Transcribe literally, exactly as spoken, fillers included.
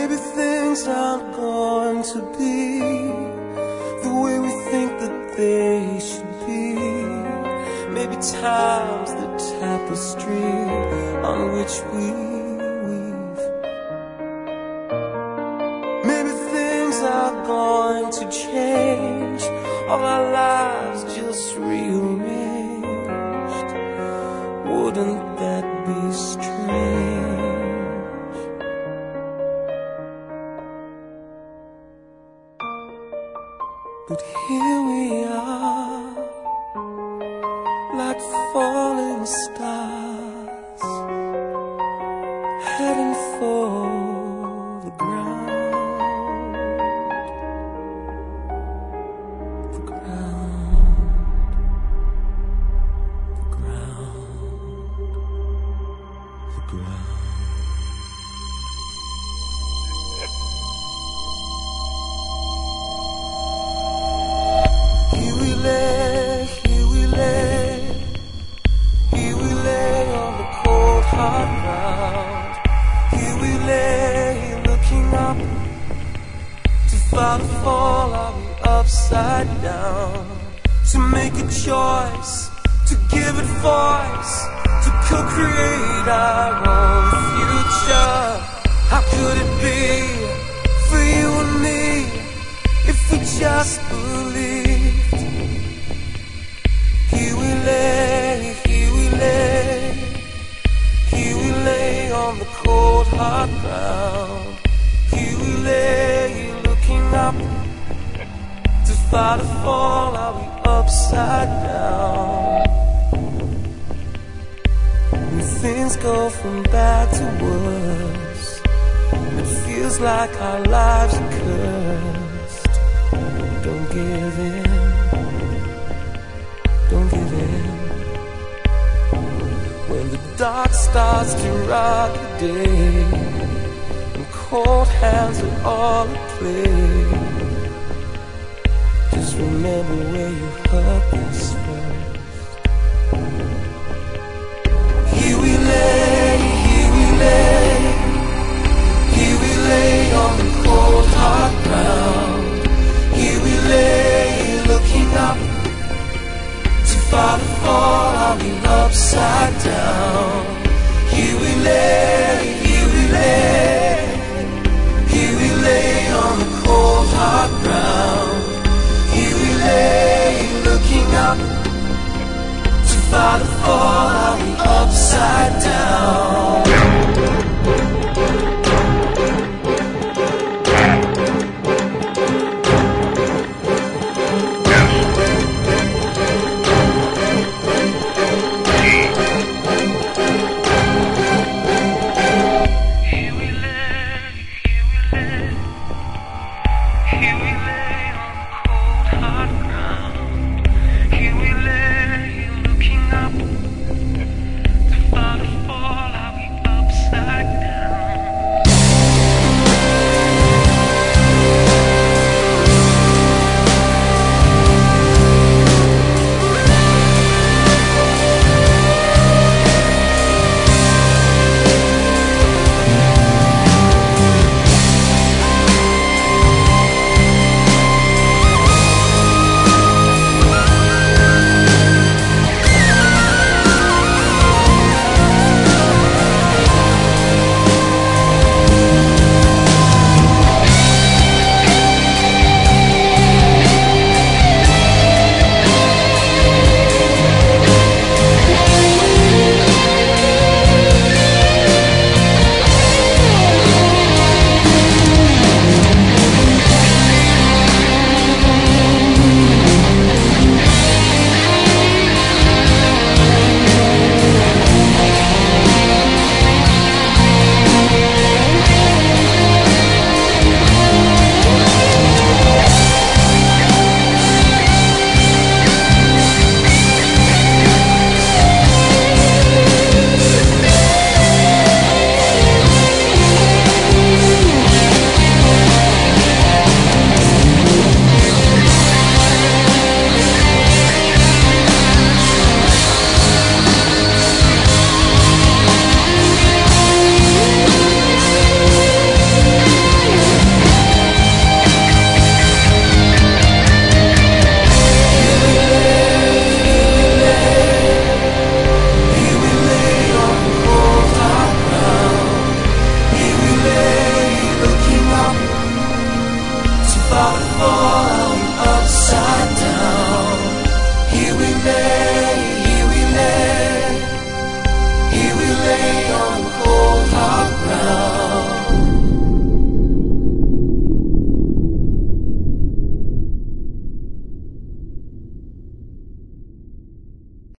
Maybe things aren't going to be the way we think that they should be. Maybe time's the tapestry on which we weave. Maybe things are going to change, all our lives just rearranged. Wouldn't that be strange? But here we are, like falling stars, heading for the ground, the ground, the ground, the ground. Here we lay, here we lay, here we lay on the cold hard ground. Here we lay, looking up to fight a fall. Are we upside down? To make a choice, to give it voice, to co-create our own future. How could it be for you and me if we just believed? Here we lay, here we lay, here we lay on the cold hard ground. Here we lay, looking up to fight a fall. Are we upside down? When things go from bad to worse, it feels like our lives are cursed. Don't give in, don't give in. When the dark starts to rock the day and cold hands are all at play, just remember where you heard this first. Here we lay, here we lay, here we lay on the cold hard ground. Here we lay, looking up to fight a fall. Are we upside down? Here we lay, here we lay, here we lay on the cold hard ground. Here we lay, looking up to fight a fall. Are we upside down? for